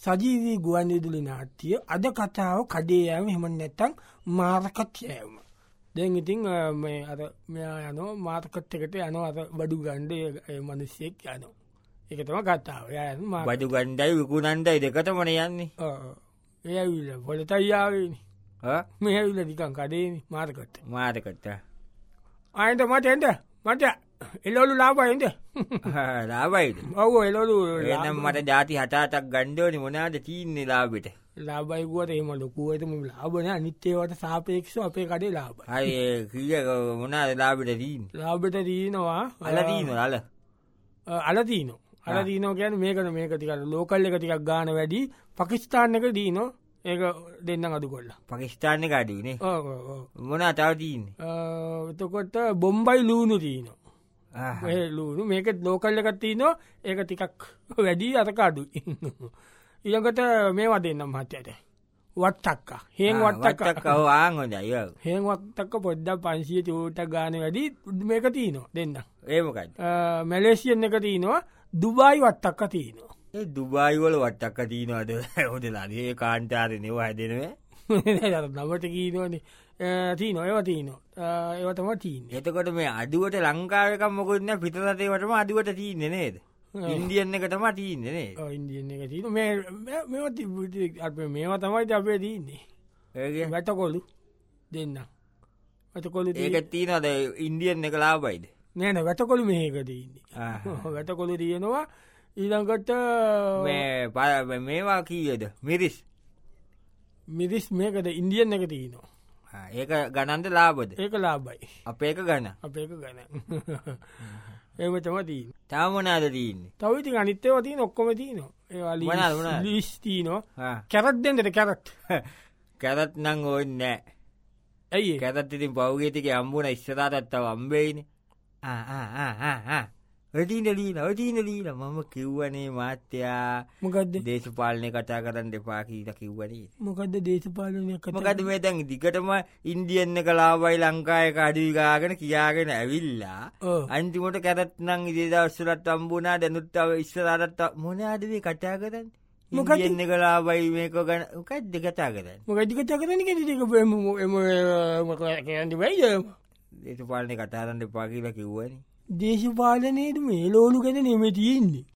සජීවී ගුවන්විදුලි නාට්‍ය අද කතාව කඩේ යෑම එහෙම නැත්තම් මාර්කට් යෑම. දැන් ඉතින් මේ අර මෙයා යනවා මාර්කට් එකට යනවා අර බඩු ගන්න ඒ මිනිස්සෙක් යනවා. ඒක තමයි කතාව. එයා යනවා බඩු ගණ්ඩයි විකුණන්ඩයි දෙකටමනේ යන්නේ. ඒ ඇවිල්ලා පොලටයි ආවේනේ. මේ ඇවිල්ලා නිකන් කඩේනේ මාර්කට්. මාර්කට්. ආයෙත් මට එළවලු ලාභයිද? ලාභයිද? ඔව් එළවලු. එහෙනම් මට ಜಾති 7-8ක් ගන්න ඕනේ මොනවාද තියෙන්නේ ලාභෙට? ලාභයි ගුවට එහෙම ලොකුවටම ලාභ නෑ. අනිත් ඒවාට සාපේක්ෂව අපේ කඩේ ලාභයි. හරි කීය මොනවාද ලාභෙට තියෙන්නේ? ලාභෙට තියෙනවා අල තියෙනවා අල තියෙනවා. අල තියෙනවා කියන්නේ මේක ටිකක් ලෝකල් එක ටිකක් ගාන වැඩි. පාකිස්තාන් එක දිනනවා. ඒක දෙන්නම් අඩු කොල්ලා. පාකිස්තාන් එක අඩුනේ. ඔව්. මොනවා තව තියෙන්නේ? එතකොට බොම්බයි ලූණු තියෙනවා. ඒ ලූණු මේකෙත් ලෝකල් එකක් තියෙනවා. ඒක ටිකක් වැඩි අරක අඩුයි. ඊළඟට මේවා දෙන්නම් මහත්තයාට. වත්තක්කා. හේන් වත්තක්කා. ඔව් ආන් හොඳයි. හේන් වත්තක්කා පොඩ්ඩක් 500 චූටක් ගාන වැඩි මේක තියෙනවා දෙන්නම්. ඒ මොකක්ද? මැලේසියන් එක තියෙනවා. දුබායි වත්තක්කා තියෙනවා. ඒ දුබායි වල වත්තක්ක තියනවාද? හොඳලා ඒ කාන්තාරේ නෙව හැදෙනවේ. නමට කියනවනේ. තියෙනවා ඒවා තියෙනවා. ඒවා තමයි තියෙන්නේ. එතකොට මේ අඩුවට ලංකාවේ එකක් මොකද නෑ පිටරටේ වටම අඩුවට තියෙන්නේ නේද? ඉන්දියන් එක තමයි තියෙන්නේ නේද? ඔව් ඉන්දියන් එක තියෙනවා. මේවා තමයි අපේ තියෙන්නේ. ඒකේ වැටකොළු දෙන්න. වැටකොළු ඒක තියෙනවද ඉන්දියන් එක ලාභයිද? නෑ වැටකොළු මේක තියෙන්නේ. වැටකොළු තියෙනවා. ඊළඟට මේවා කීයද? මිරිස් මේකද ඉන්දියන් එක තියෙනවා. ඒක ගණන්ද ලාභද? ඒක ලාභයි. අපේ එක ගණ. එහෙම තමයි තියෙන්නේ. තව මොනවාද තියෙන්නේ? තව ඉතින් අනිත් ඒවා තියෙන ඔක්කොම තියෙනවා. ඒවා මොනවාද? ලීස් තියෙනවා. Carrot දෙන්නද carrot? කැරට් නම් ඕනේ නෑ. ඇයි? කැරට් ඉතින් පවුගේ ටික හම්බුණා ඉස්සරහට තව හම්බෙයිනේ. ඔය තියෙන ලීලා මම කිව්වනේ මාත්‍යා. මොකද්ද? දේශපාලනේ කතා කරන්න එපා කියලා කිව්වනේ. මොකද්ද දේශපාලනේ කතා? මොකද්ද මේ දැන් දිගටම ඉන්දියන් එක ලාභයි ලංකාවේ එක අඩුයි ගාගෙන කියාගෙන ඇවිල්ලා අන්තිමට කැරට් නම් ඉතින් දවස්වලට හම්බුණා දැනුත් තව ඉස්සරහට මොනවාද මේ කතා කරන්නේ? ඉන්දියන් එක ලාභයි මේක ගන්න මොකද්ද කතා කරන්නේ? මොකද්ද කතා කරන්නේ කියන්නේ වෙයිද? දේශපාලනේ කතා කරන්න එපා කියලා කිව්වනේ. දේශපාලනයේද මේ ලෝලු ගැන නෙමෙයි තියෙන්නේ.